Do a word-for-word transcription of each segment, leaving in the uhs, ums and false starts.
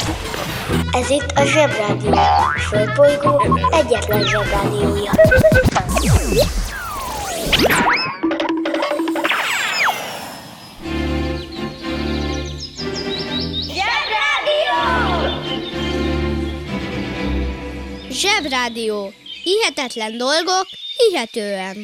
Ez itt a Zsebrádió, a Földbolygó egyetlen Zsebrádiója. Zsebrádió! Zsebrádió. Hihetetlen dolgok, hihetően.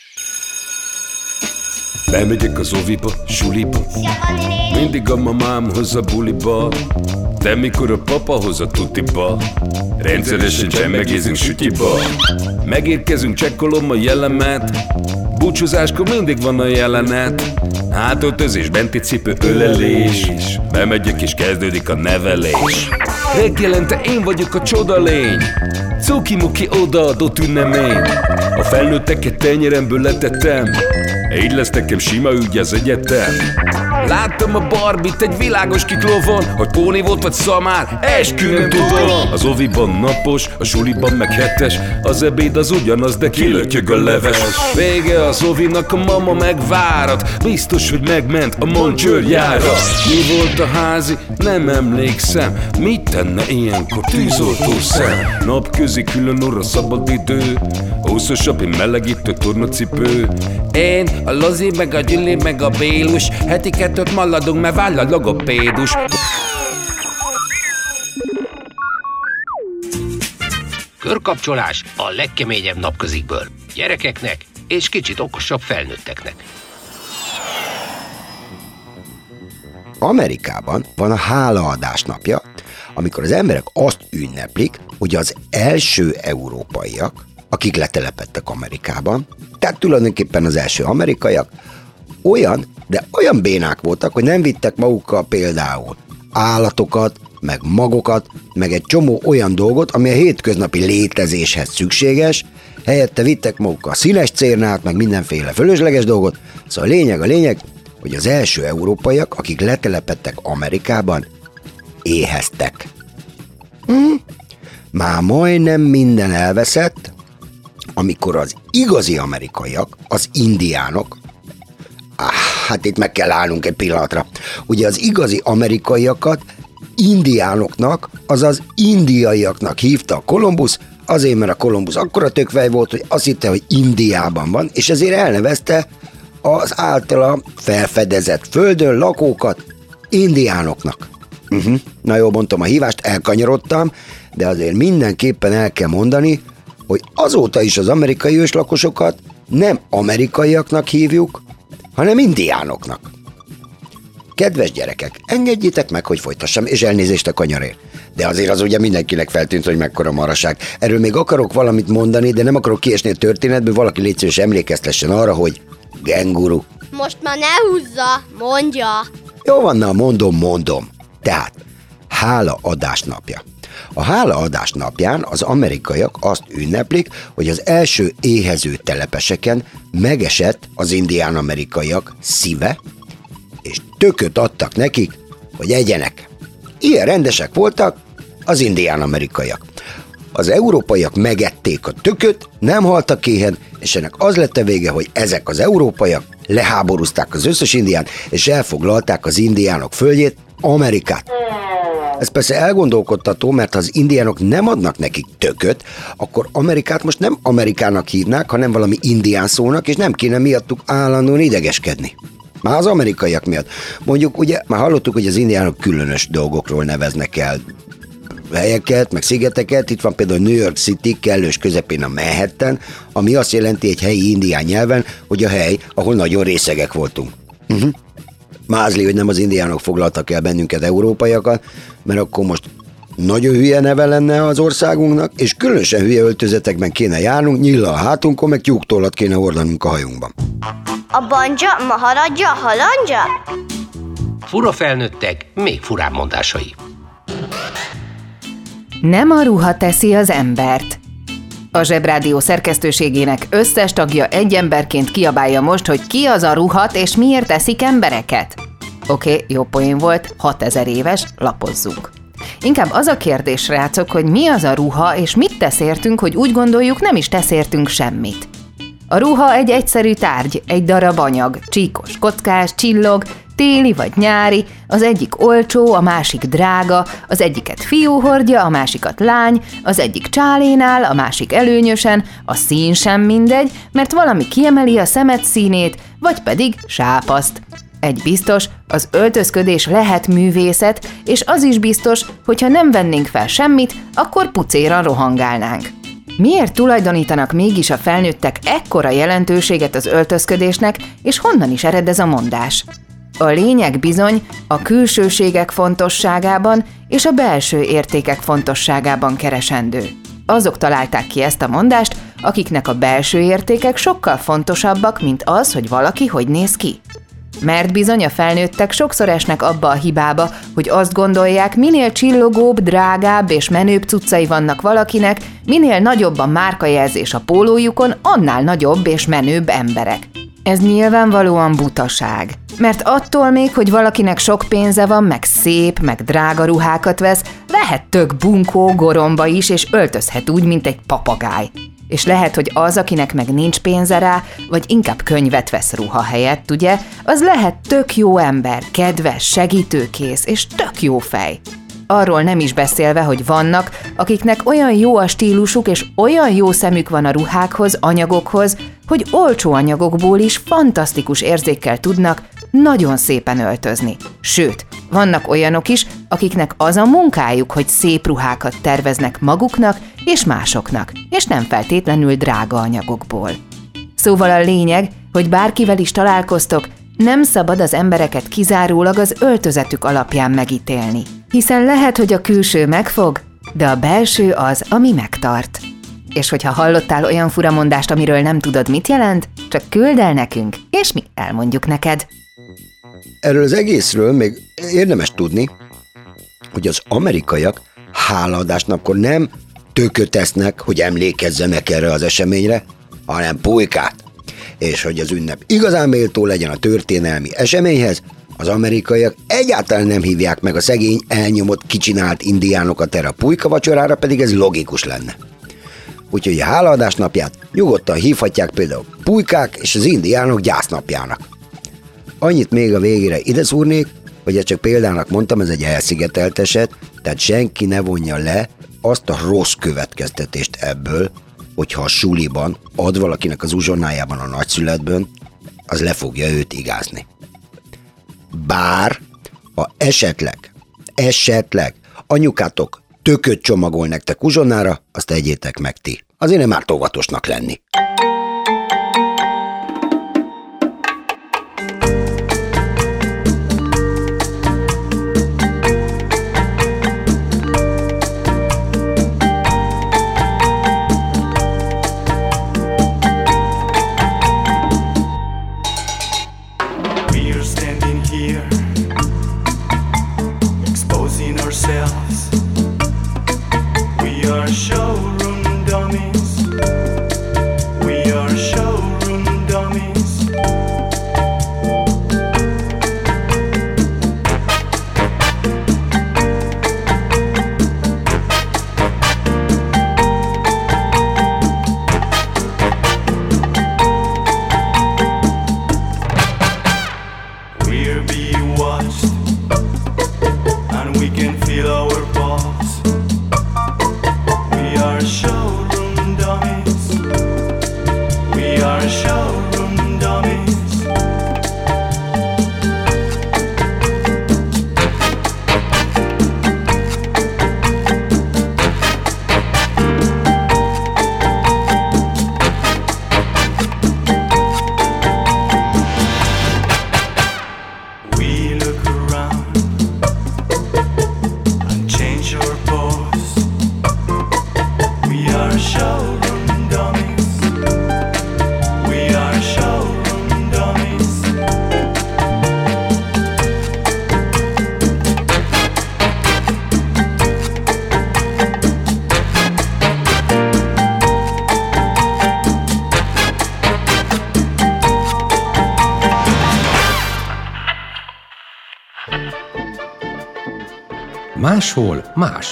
Bemegyek az oviba, suliba, mindig a mamám hoz a buliba, de mikor a papa hoz a tutiba, rendszeresen csemmegézünk sütyiba. Megérkezünk, csekkolom a jellemet, búcsúzáskor mindig van a jelenet. Hátöltözés, benti cipő, ölelés, bemegyek és kezdődik a nevelés. Reggelente én vagyok a csoda lény, cuki-muki odaadott ünnemény. A felnőtteket tenyeremből letettem, így lesz nekem sima ügy az egyetem. Láttam a Barbit egy világos kiklovon, hogy póni volt vagy szamár, eskü nem tudom. Az oviban napos, a suliban meg hetes, az ebéd az ugyanaz, de kilötyög a leves. Vége az ovinak, a mama megvárat, biztos, hogy megment a Moncsőrjára. Mi volt a házi? Nem emlékszem. Mit tenne ilyenkor tűzoltó szem? Napközi külön orra szabad idő, húszosabb, melegítő tornacipő. Én, a Lozi, meg a Gyüli, meg a Bélus, heti kettőt maladunk, mert váll a logopédus. Körkapcsolás a legkeményebb napközikből. Gyerekeknek és kicsit okosabb felnőtteknek. Amerikában van a hálaadás napja, amikor az emberek azt ünneplik, hogy az első európaiak, akik letelepedtek Amerikában, tehát tulajdonképpen az első amerikaiak, olyan, de olyan bénák voltak, hogy nem vittek magukkal például állatokat, meg magokat, meg egy csomó olyan dolgot, ami a hétköznapi létezéshez szükséges, helyette vittek magukkal színes cérnát, meg mindenféle fölösleges dolgot. Szóval a lényeg a lényeg, hogy az első európaiak, akik letelepedtek Amerikában, éheztek. Hm? Már majdnem minden elveszett, amikor az igazi amerikaiak, az indiánok, ah, hát itt meg kell állnunk egy pillanatra, ugye az igazi amerikaiakat indiánoknak, azaz indiaiaknak hívta a Kolumbusz, azért, mert a Kolumbusz akkora tökvej volt, hogy azt hitte, hogy Indiában van, és ezért elnevezte az általa felfedezett földön lakókat indiánoknak. Uh-huh. Na jó, mondtam a hívást, elkanyarodtam, de azért mindenképpen el kell mondani, hogy azóta is az amerikai őslakosokat nem amerikaiaknak hívjuk, hanem indiánoknak. Kedves gyerekek, engedjétek meg, hogy folytassam, és elnézést a kanyarért. De azért az ugye mindenkinek feltűnt, hogy mekkora maraság. Erről még akarok valamit mondani, de nem akarok kiesni a történetből, valaki légy szíves emlékeztessen arra, hogy genguru. Most már ne húzza, mondja. Jó van, na mondom, mondom. Tehát, hálaadás napja. A hálaadás napján az amerikaiak azt ünneplik, hogy az első éhező telepeseken megesett az indián amerikaiak szíve, és tököt adtak nekik, hogy egyenek. Ilyen rendesek voltak az indián amerikaiak. Az európaiak megették a tököt, nem haltak éhen, és ennek az lett a vége, hogy ezek az európaiak leháborúzták az összes indián, és elfoglalták az indiánok földjét, Amerikát. Ez persze elgondolkodtató, mert ha az indiánok nem adnak nekik tököt, akkor Amerikát most nem Amerikának hívnák, hanem valami indián szónak, és nem kéne miattuk állandóan idegeskedni. Már az amerikaiak miatt. Mondjuk ugye már hallottuk, hogy az indiánok különös dolgokról neveznek el helyeket, meg szigeteket. Itt van például New York City, kellős közepén a Manhattan, ami azt jelenti egy helyi indián nyelven, hogy a hely, ahol nagyon részegek voltunk. Uh-huh. Mázli, hogy nem az indiánok foglaltak el bennünket, európaiakat, mert akkor most nagyon hülye neve lenne az országunknak, és különösen hülye öltözetekben kéne járnunk, nyilla a hátunkon, meg tyúktollat kéne hordanunk a hajunkban. A banja, maharadja, halandja? Fura felnőttek, még furább mondásai. Nem a ruha teszi az embert. A Zsebrádió szerkesztőségének összes tagja egy emberként kiabálja most, hogy ki az a ruhat és miért teszik embereket. Oké, okay, jó poén volt, hatezer éves, lapozzunk. Inkább az a kérdés, srácok, hogy mi az a ruha, és mit tesz értünk, hogy úgy gondoljuk, nem is tesz értünk semmit. A ruha egy egyszerű tárgy, egy darab anyag, csíkos, kockás, csillog, Téli vagy nyári, az egyik olcsó, a másik drága, az egyiket fiú hordja, a másikat lány, az egyik csálénál, a másik előnyösen, a szín sem mindegy, mert valami kiemeli a szemed színét, vagy pedig sápaszt. Egy biztos, az öltözködés lehet művészet, és az is biztos, hogyha nem vennénk fel semmit, akkor pucéran rohangálnánk. Miért tulajdonítanak mégis a felnőttek ekkora jelentőséget az öltözködésnek, és honnan is ered ez a mondás? A lényeg bizony a külsőségek fontosságában és a belső értékek fontosságában keresendő. Azok találták ki ezt a mondást, akiknek a belső értékek sokkal fontosabbak, mint az, hogy valaki hogy néz ki. Mert bizony a felnőttek sokszor esnek abba a hibába, hogy azt gondolják, minél csillogóbb, drágább és menőbb cuccai vannak valakinek, minél nagyobb a márkajelzés a pólójukon, annál nagyobb és menőbb emberek. Ez nyilvánvalóan butaság. Mert attól még, hogy valakinek sok pénze van, meg szép, meg drága ruhákat vesz, lehet tök bunkó, goromba is, és öltözhet úgy, mint egy papagáj. És lehet, hogy az, akinek meg nincs pénze rá, vagy inkább könyvet vesz ruha helyett, ugye, az lehet tök jó ember, kedves, segítőkész, és tök jó fej. Arról nem is beszélve, hogy vannak, akiknek olyan jó a stílusuk, és olyan jó szemük van a ruhákhoz, anyagokhoz, hogy olcsó anyagokból is fantasztikus érzékkel tudnak nagyon szépen öltözni. Sőt, vannak olyanok is, akiknek az a munkájuk, hogy szép ruhákat terveznek maguknak és másoknak, és nem feltétlenül drága anyagokból. Szóval a lényeg, hogy bárkivel is találkoztok, nem szabad az embereket kizárólag az öltözetük alapján megítélni. Hiszen lehet, hogy a külső megfog, de a belső az, ami megtart. És hogyha hallottál olyan furamondást, amiről nem tudod, mit jelent, csak küld el nekünk, és mi elmondjuk neked. Erről az egészről még érdemes tudni, hogy az amerikaiak hálaadásnapkor nem tököt esznek, hogy emlékezzenek erre az eseményre, hanem pulykát. És hogy az ünnep igazán méltó legyen a történelmi eseményhez, az amerikaiak egyáltalán nem hívják meg a szegény, elnyomott, kicsinált indiánokat erre a pulyka vacsorára, pedig ez logikus lenne. Úgyhogy a hálaadás napját nyugodtan hívhatják például pulykák és az indiánok gyásznapjának. Annyit még a végére ide szúrnék, hogy ezt csak példának mondtam, ez egy elszigetelt eset, tehát senki ne vonja le azt a rossz következtetést ebből, hogyha a suliban ad valakinek az uzsonnájában a nagyszületből, az le fogja őt igázni. Bár, ha esetleg, esetleg anyukátok tököt csomagol nektek uzsonnára, azt tegyétek meg ti. Azért nem árt óvatosnak lenni. Máshol más.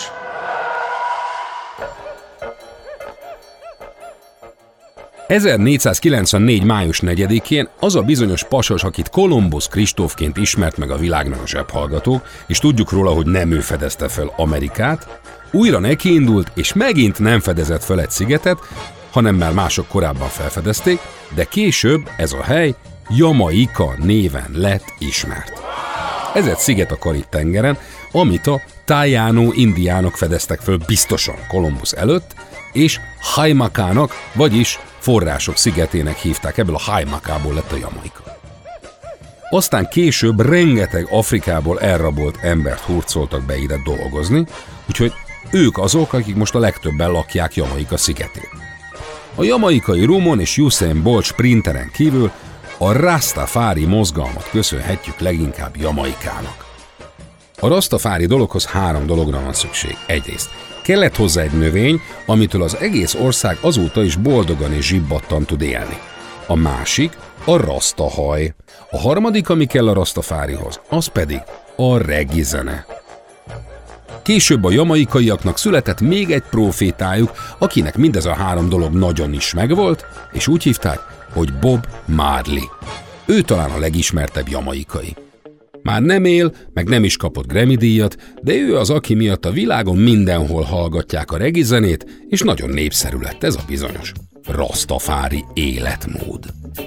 ezernégyszázkilencvennégy. május negyedikén az a bizonyos pasas, akit Kolumbusz Kristófként ismert meg a világnak a zsebhallgató, és tudjuk róla, hogy nem ő fedezte fel Amerikát, újra nekiindult, és megint nem fedezett fel egy szigetet, hanem már mások korábban felfedezték, de később ez a hely Jamaika néven lett ismert. Ez egy sziget a Karib-tengeren, amit a Taino indiánok fedeztek föl biztosan Kolumbusz előtt, és Jaimakának, vagyis források szigetének hívták, ebből a Jaimakából lett a Jamaika. Aztán később rengeteg Afrikából elrabolt embert hurcoltak be ide dolgozni, úgyhogy ők azok, akik most a legtöbben lakják Jamaika szigetét. A jamaikai Rumon és Usain Bolt sprinteren kívül a Rastafári mozgalmat köszönhetjük leginkább Jamaikának. A Rastafári dologhoz három dologra van szükség. Egyrészt kellett hozzá egy növény, amitől az egész ország azóta is boldogan és zsibbattan tud élni. A másik a rastahaj. A harmadik, ami kell a Rastafárihoz, az pedig a reggae zene. Később a jamaikaiaknak született még egy profétájuk, akinek mindez a három dolog nagyon is megvolt, és úgy hívták, hogy Bob Marley. Ő talán a legismertebb jamaikai. Már nem él, meg nem is kapott Grammy-díjat, de ő az, aki miatt a világon mindenhol hallgatják a reggae zenét, és nagyon népszerű lett ez a bizonyos rastafári életmód.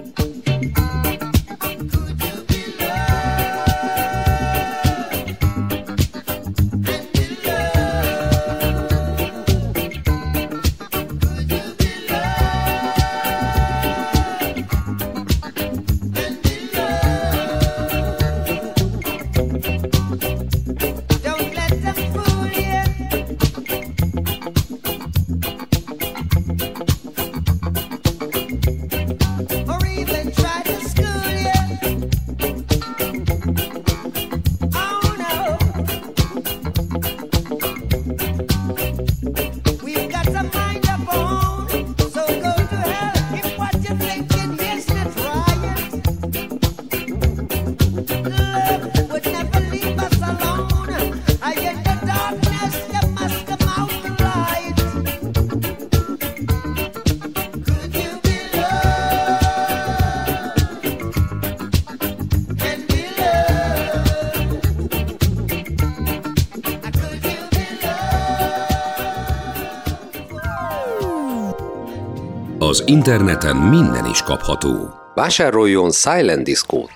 Az interneten minden is kapható. Vásároljon Silent Disco-t!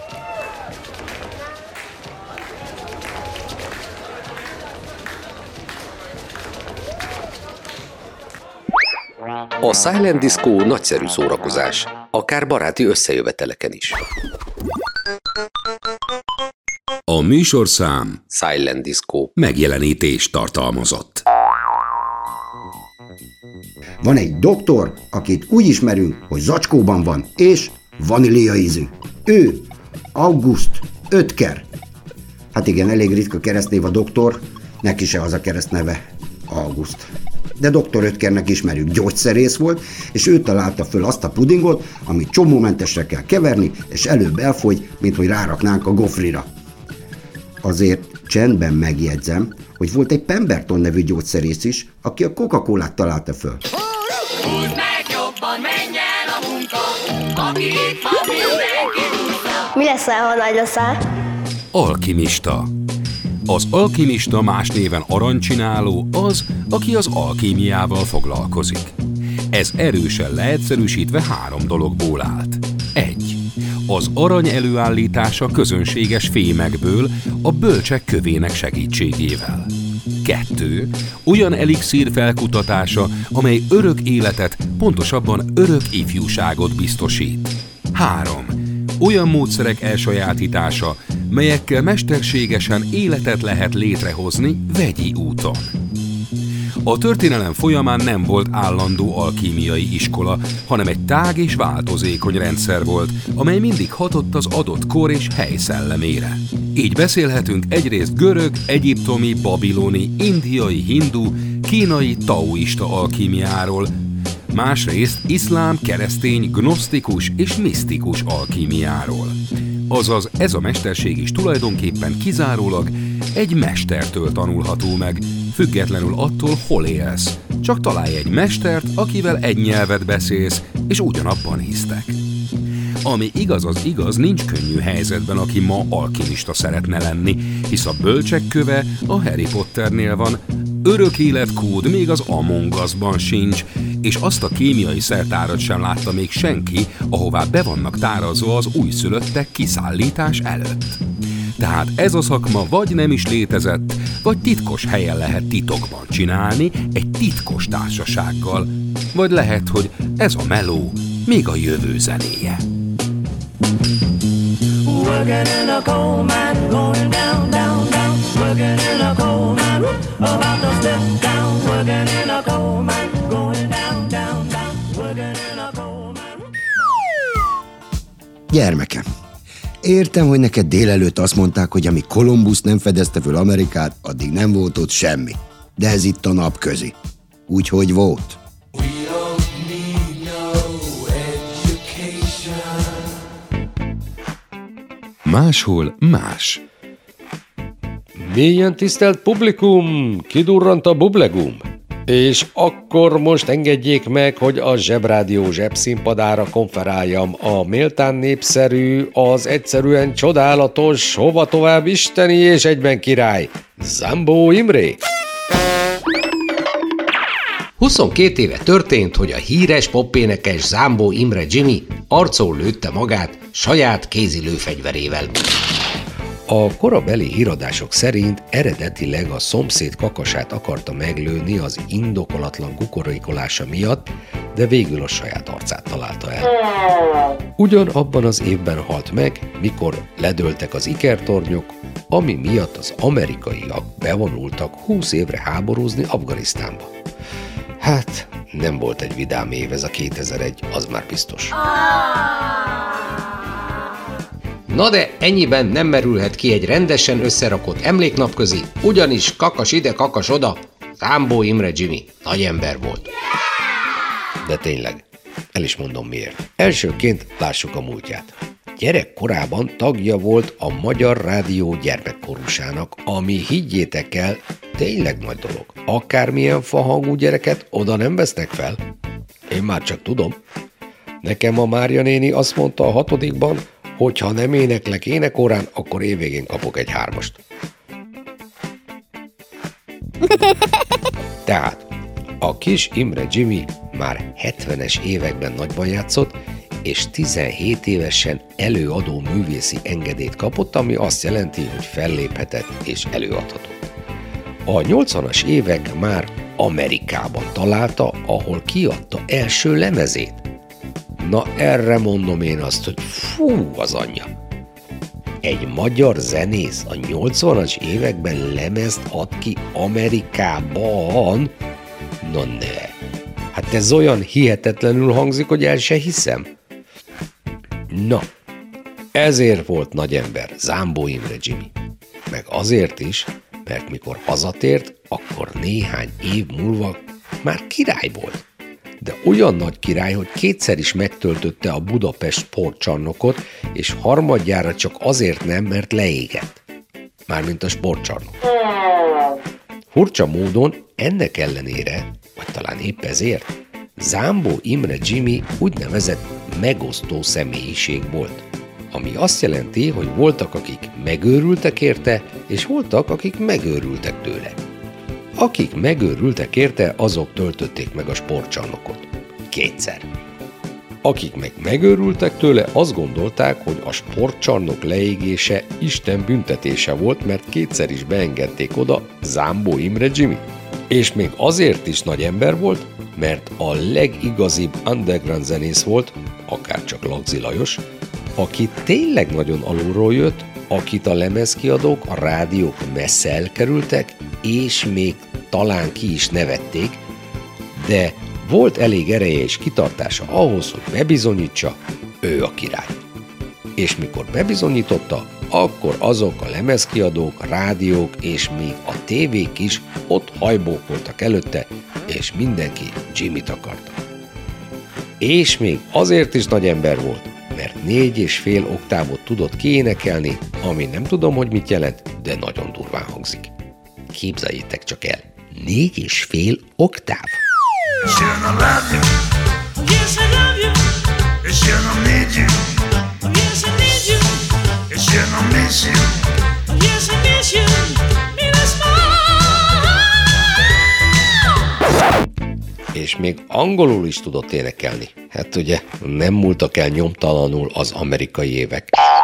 A Silent Disco nagyszerű szórakozás, akár baráti összejöveteleken is. A műsorszám Silent Disco megjelenítést tartalmazott. Van egy doktor, akit úgy ismerünk, hogy zacskóban van, és vanília ízű. Ő August Oetker. Hát igen, elég ritka keresztnév a doktor, neki se az a keresztneve, August. De doktor Oetkernek ismerjük, gyógyszerész volt, és ő találta föl azt a pudingot, amit csomómentesre kell keverni, és előbb elfogy, mint hogy ráraknánk a gofrira. Azért csendben megjegyzem, hogy volt egy Pemberton nevű gyógyszerész is, aki a Coca-Colát találta föl. Húzd meg jobban, menj el a munka, aki itt van, mindenki húzza. Mi lesz, ha nagy leszel? Alkimista. Az alkimista, más néven aranycsináló, az, aki az alkímiával foglalkozik. Ez erősen leegyszerűsítve három dologból állt. egy. Az arany előállítása közönséges fémekből, a bölcsek kövének segítségével. kettő. Olyan elixír felkutatása, amely örök életet, pontosabban örök ifjúságot biztosít. három. Olyan módszerek elsajátítása, melyekkel mesterségesen életet lehet létrehozni vegyi úton. A történelem folyamán nem volt állandó alkímiai iskola, hanem egy tág és változékony rendszer volt, amely mindig hatott az adott kor és hely szellemére. Így beszélhetünk egyrészt görög, egyiptomi, babiloni, indiai, hindu, kínai, taoista alkímiáról, másrészt iszlám, keresztény, gnosztikus és misztikus alkímiáról. Azaz ez a mesterség is tulajdonképpen kizárólag egy mestertől tanulható meg, függetlenül attól, hol élsz. Csak találj egy mestert, akivel egy nyelvet beszélsz, és ugyanabban hisztek. Ami igaz az igaz, nincs könnyű helyzetben, aki ma alkimista szeretne lenni, hisz a bölcsek köve a Harry Potternél van, örök életkód még az Among Us-ban sincs, és azt a kémiai szertárat sem látta még senki, ahová be vannak tárazva az újszülöttek kiszállítás előtt. Tehát ez a szakma vagy nem is létezett, vagy titkos helyen lehet titokban csinálni, egy titkos társasággal, vagy lehet, hogy ez a meló még a jövő zenéje. Working in a coal mine, going down, down, down. Working in a coal mine, about to step down. Working in a coal mine, going down, down, down. Working in a coal mine. Gyermekem, értem, hogy neked délelőtt azt mondták, hogy amíg Kolumbusz nem fedezte föl Amerikát, addig nem volt ott semmi. De ez itt a napközi. Úgyhogy volt. Máshol más. Mélyen tisztelt publikum, kidurrant a bublegum. És akkor most engedjék meg, hogy a Zsebrádió zsebszínpadára konferáljam a méltán népszerű, az egyszerűen csodálatos, hova tovább isteni és egyben király, Zámbó Imré. huszonkét éve történt, hogy a híres popénekes Zámbó Imre Jimmy arcon lőtte magát saját kézi lőfegyverével. A korabeli híradások szerint eredetileg a szomszéd kakasát akarta meglőni az indokolatlan kukorékolása miatt, de végül a saját arcát találta el. Ugyanabban az évben halt meg, mikor ledőltek az ikertornyok, ami miatt az amerikaiak bevonultak húsz évre háborúzni Afganisztánba. Hát, nem volt egy vidám év ez a kétezer-egy, az már biztos. Na de ennyiben nem merülhet ki egy rendesen összerakott emléknapközi, ugyanis kakas ide, kakas oda, Zámbó Imre Jimmy nagy ember volt. De tényleg, el is mondom miért. Elsőként lássuk a múltját. Gyerekkorában tagja volt a Magyar Rádió gyermekkorusának, ami, higgyétek el, tényleg nagy dolog. Akármilyen fahangú gyereket oda nem vesznek fel. Én már csak tudom. Nekem a Mária néni azt mondta a hatodikban, hogy ha nem éneklek énekórán, akkor évvégén kapok egy hármast. Tehát a kis Imre Jimmy már hetvenes években nagyban játszott, és tizenhét évesen előadó művészi engedélyt kapott, ami azt jelenti, hogy felléphetett és előadhatott. A nyolcvanas évek már Amerikában találta, ahol kiadta első lemezét. Na erre mondom én azt, hogy fú az anyja! Egy magyar zenész a nyolcvanas években lemezt ad ki Amerikában? Na ne! Hát ez olyan hihetetlenül hangzik, hogy el se hiszem. Na, ezért volt nagy ember Zámbó Imre Jimmy. Meg azért is, mert mikor hazatért, akkor néhány év múlva már király volt. De olyan nagy király, hogy kétszer is megtöltötte a Budapest sportcsarnokot, és harmadjára csak azért nem, mert leégett. Mármint a sportcsarnok. Furcsa módon ennek ellenére, vagy talán épp ezért, Zámbó Imre Jimmy úgynevezett megosztó személyiség volt. Ami azt jelenti, hogy voltak, akik megőrültek érte, és voltak, akik megőrültek tőle. Akik megőrültek érte, azok töltötték meg a sportcsarnokot. Kétszer. Akik meg megőrültek tőle, azt gondolták, hogy a sportcsarnok leégése Isten büntetése volt, mert kétszer is beengedték oda Zámbó Imre Jimmy. És még azért is nagy ember volt, mert a legigazibb underground zenész volt, akárcsak Lagzi Lajos, aki tényleg nagyon alulról jött, akit a lemezkiadók, a rádiók messze elkerültek, és még talán ki is nevették, de volt elég ereje és kitartása ahhoz, hogy bebizonyítsa, ő a király. És mikor bebizonyította, akkor azok a lemezkiadók, a rádiók és még a tévék is ott hajbókoltak előtte, és mindenki Jimmyt akarta. És még azért is nagy ember volt, mert négy és fél oktávot tudott kiénekelni, ami nem tudom, hogy mit jelent, de nagyon durván hangzik. Képzeljétek csak el, négy és fél oktáv. Yes, I love you. Yes, and I need you. Yes, I need you. Yes, and I miss you. Yes, I miss you. Need a smile. És még angolul is tudott énekelni. Hát ugye nem múltak el nyomtalanul az amerikai évek.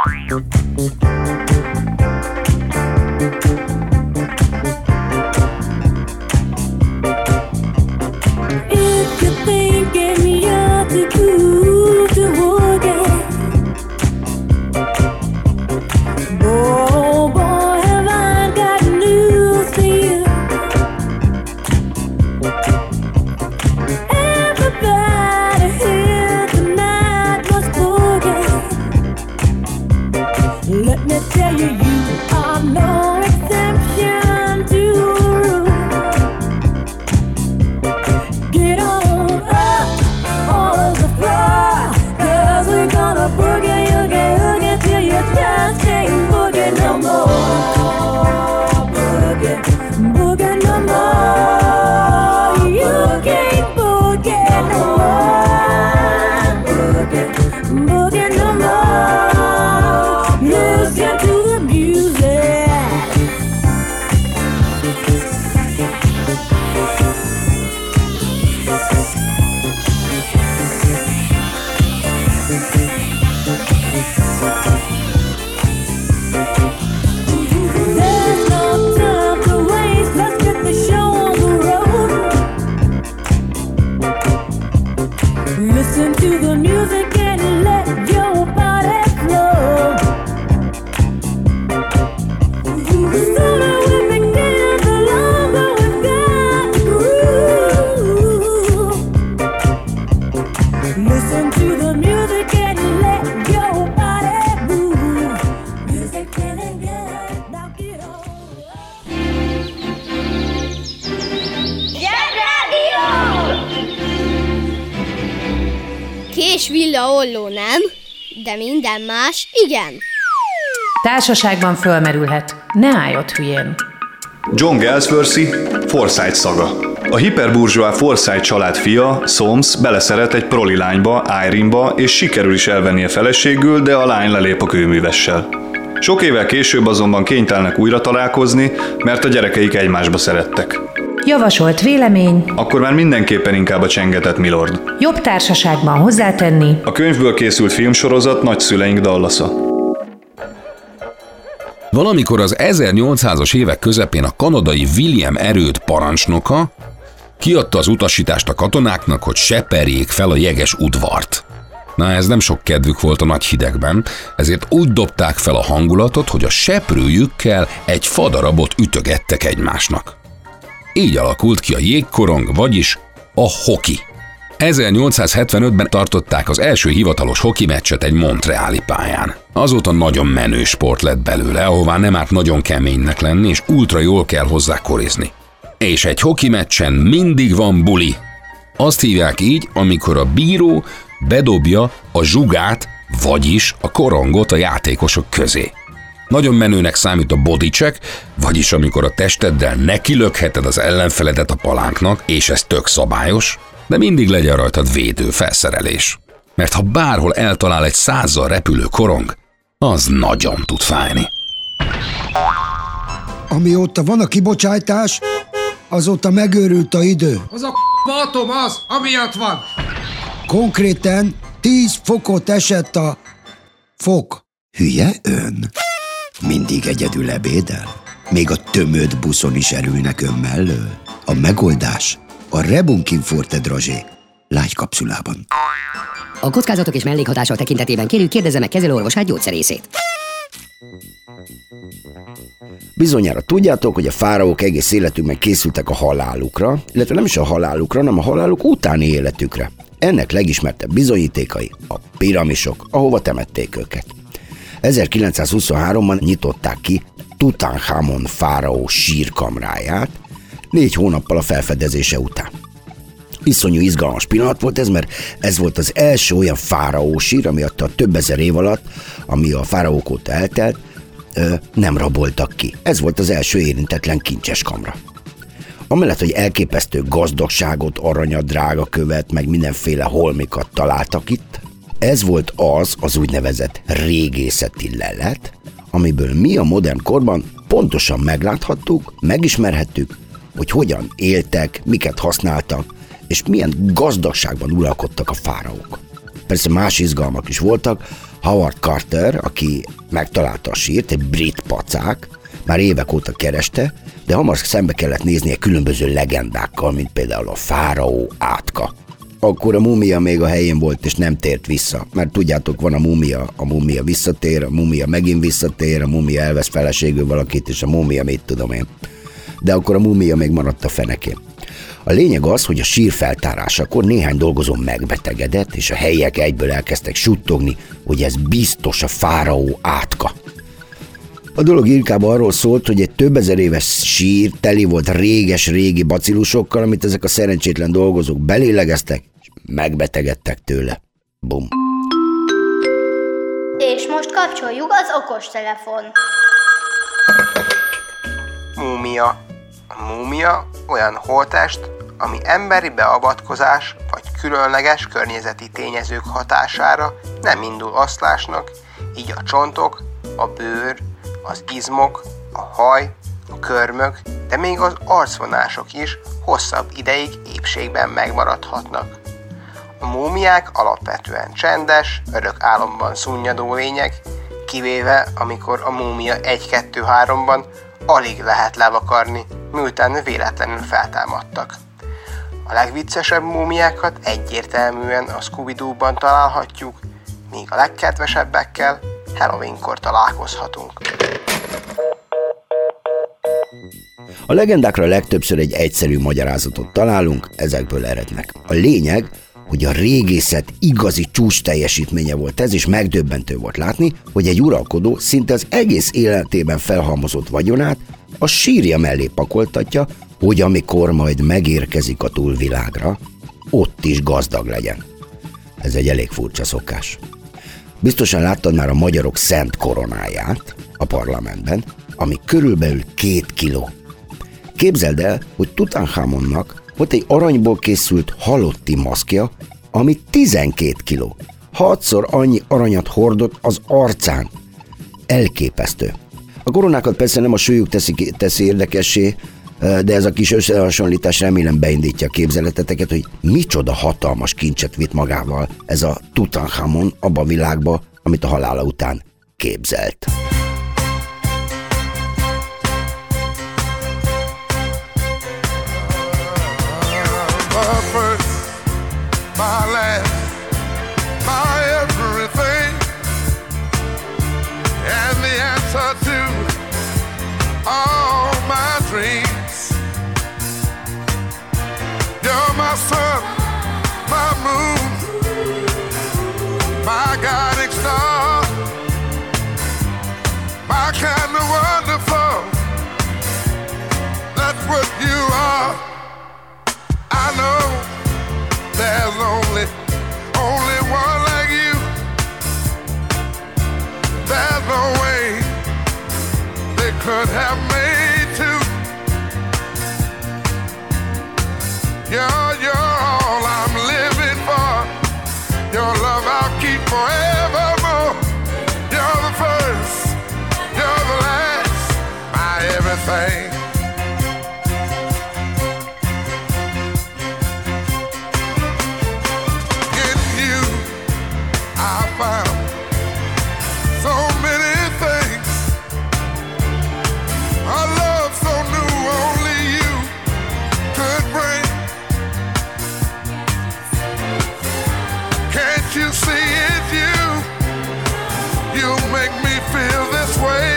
If you think you're too cool to forget, boy, boy, have I got news for you. Everybody here tonight must forget. Let me tell you, you are no exception to the rule. Get on up on the floor, 'cause we're gonna boogie, oogie, oogie till you just can't boogie no more. Boogie, boogie no more. You can't boogie no more. Boogie, boogie no more. Listen to the music. There's no time to waste, let's get the show on the road. Listen to the music and let your body flow. The sooner we begin, the longer we've got to groove. Listen to the music and let your body move. Music feeling good, now get on. Kés, villa, olló nem, de minden más igen. Társaságban fölmerülhet, ne állj ott hülyén. John Galsworthy, Forsyth szaga. A hiperburzsóá Forsyth család fia, Soames beleszeret egy proli lányba, Irene-ba, és sikerül is elvennie feleségül, de a lány lelép a kőművessel. Sok évvel később azonban kénytelenek újra találkozni, mert a gyerekeik egymásba szerettek. Javasolt vélemény. Akkor már mindenképpen inkább a csengetett Milord. Jobb társaságban hozzátenni. A könyvből készült filmsorozat Nagyszüleink Dallasa. Valamikor az ezernyolcszázas évek közepén a kanadai William erőd parancsnoka kiadta az utasítást a katonáknak, hogy seperjék fel a jeges udvart. Na, ez nem sok kedvük volt a nagy hidegben, ezért úgy dobták fel a hangulatot, hogy a seprőjükkel egy fadarabot ütögettek egymásnak. Így alakult ki a jégkorong, vagyis a hoki. ezernyolcszázhetvenötben tartották az első hivatalos hoki meccset egy montreali pályán. Azóta nagyon menő sport lett belőle, ahová nem árt nagyon keménynek lenni, és ultra jól kell hozzá korizni. És egy hoki meccsen mindig van buli. Azt hívják így, amikor a bíró bedobja a zsugát, vagyis a korongot a játékosok közé. Nagyon menőnek számít a body check, vagyis amikor a testeddel nekilökheted az ellenfeledet a palánknak, és ez tök szabályos, de mindig legyen rajtad védő felszerelés. Mert ha bárhol eltalál egy százzal repülő korong, az nagyon tud fájni. Amióta van a kibocsátás, azóta megőrült a idő. Az a atom az, amiatt van. Konkrétan tíz fokot esett a fok. Hülye ön? Mindig egyedül ebédel? Még a tömött buszon is erülnek ön mellől? A megoldás a Rebunkin Forte Dragé lágy kapszulában. A kockázatok és mellékhatások tekintetében kérjük, kérdezze meg kezelőorvosát, gyógyszerészét. Bizonyára tudjátok, hogy a fáraók egész életükben készültek a halálukra, illetve nem is a halálukra, hanem a haláluk utáni életükre. Ennek legismertebb bizonyítékai a piramisok, ahova temették őket. ezerkilencszázhuszonháromban nyitották ki Tutanhamon fáraó sírkamráját, négy hónappal a felfedezése után. Iszonyú izgalmas pillanat volt ez, mert ez volt az első olyan fáraó sír, ami a több ezer év alatt, ami a fáraók óta eltelt, nem raboltak ki. Ez volt az első érintetlen kincses kamra. Amellett, hogy elképesztő gazdagságot, aranyat, drága követ, meg mindenféle holmikat találtak itt, ez volt az az úgynevezett régészeti lelet, amiből mi a modern korban pontosan megláthattuk, megismerhettük, hogy hogyan éltek, miket használtak, és milyen gazdagságban uralkodtak a fáraók. Persze más izgalmak is voltak. Howard Carter, aki megtalálta a sírt, egy brit pacák, már évek óta kereste, de hamar szembe kellett néznie különböző legendákkal, mint például a fáraó átka. Akkor a múmia még a helyén volt, és nem tért vissza, mert tudjátok, van a múmia, a múmia visszatér, a múmia megint visszatér, a múmia elvesz feleségül valakit, és a múmia mit tudom én. De akkor a múmia még maradt a fenekén. A lényeg az, hogy a sír feltárásakor néhány dolgozó megbetegedett, és a helyiek egyből elkezdtek suttogni, hogy ez biztos a fáraó átka. A dolog inkább arról szólt, hogy egy több ezer éves sír teli volt réges-régi bacillusokkal, amit ezek a szerencsétlen dolgozók belélegeztek, és megbetegedtek tőle. Bum. És most kapcsoljuk az okostelefon. Múmia. A múmia olyan holttest, ami emberi beavatkozás vagy különleges környezeti tényezők hatására nem indul oszlásnak, így a csontok, a bőr, az izmok, a haj, a körmök, de még az arcvonások is hosszabb ideig épségben megmaradhatnak. A múmiák alapvetően csendes, örök álomban szunnyadó lények, kivéve amikor a múmia egy-kettő-háromban alig lehet levakarni, miután véletlenül feltámadtak. A legviccesebb múmiákat egyértelműen a Scooby-Dooban találhatjuk, míg a legkedvesebbekkel Halloweenkor találkozhatunk. A legendákra legtöbbször egy egyszerű magyarázatot találunk, ezekből erednek. A lényeg, hogy a régészet igazi csúcs teljesítménye volt ez, és megdöbbentő volt látni, hogy egy uralkodó szinte az egész életében felhalmozott vagyonát a sírja mellé pakoltatja, hogy amikor majd megérkezik a túlvilágra, ott is gazdag legyen. Ez egy elég furcsa szokás. Biztosan láttad már a magyarok szent koronáját a parlamentben, ami körülbelül két kiló. Képzeld el, hogy Tutanchamonnak volt egy aranyból készült halotti maszkja, ami tizenkét kiló. Hatszor annyi aranyat hordott az arcán. Elképesztő. A koronákat persze nem a súlyuk teszi, teszi érdekessé, de ez a kis összehasonlítás remélem beindítja a képzeleteteket, hogy micsoda hatalmas kincset vitt magával ez a Tutanchamon abba a világba, amit a halála után képzelt. Sun, my moon, my guiding star, my kind of wonderful, that's what you are. I know there's only, only one like you. There's no way they could have made two. You're, you're all I'm living for. Your love I'll keep forevermore. You're the first, you're the last, my everything. In you I found so many things. A love so new only you could bring. Can't you see it's you? You make me feel this way.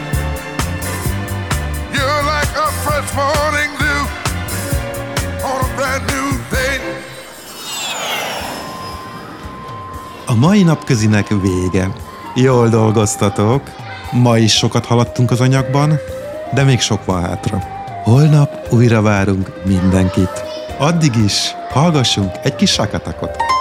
You're like a fresh morning dew on a brand new day. A mai napközinek vége. Jól dolgoztatok. Ma is sokat haladtunk az anyagban, de még sok van hátra. Holnap újra várunk mindenkit. Addig is hallgassunk egy kis sakatakot.